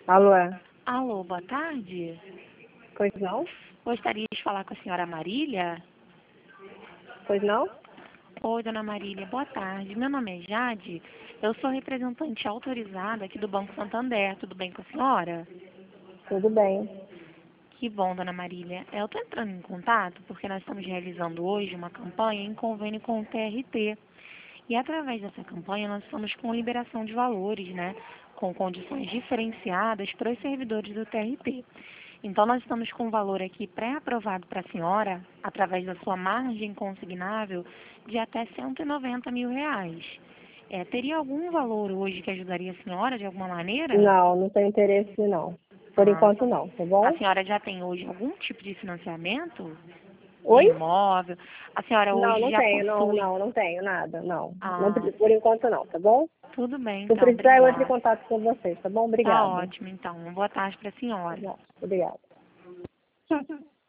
Alô, é? Alô, boa tarde. Pois não? Gostaria de falar com a senhora Marília? Pois não? Oi, dona Marília, boa tarde. Meu nome é Jade. Eu sou representante autorizada aqui do Banco Santander. Tudo bem com a senhora? Tudo bem. Que bom, dona Marília. Eu estou entrando em contato porque nós estamos realizando hoje uma campanha em convênio com o TRT. E através dessa campanha nós estamos com liberação de valores, né? Com condições diferenciadas para os servidores do TRT. Então nós estamos com um valor aqui pré-aprovado para a senhora, através da sua margem consignável, de até R$ 190.000. Teria algum valor hoje que ajudaria a senhora de alguma maneira? Não, não tenho interesse não. Por Ah, enquanto não, tá a bom? senhora já tem hoje algum tipo de financiamento de Oi? imóvel? A senhora Não, hoje não já tenho, possui? não tenho nada, não. Não. Ah, Por enquanto não, tá bom? tudo bem, Se então, precisar, eu entro em obrigada. contato com vocês, tá bom? Tá Obrigada. ótimo, então. Uma boa tarde para a senhora. Obrigada.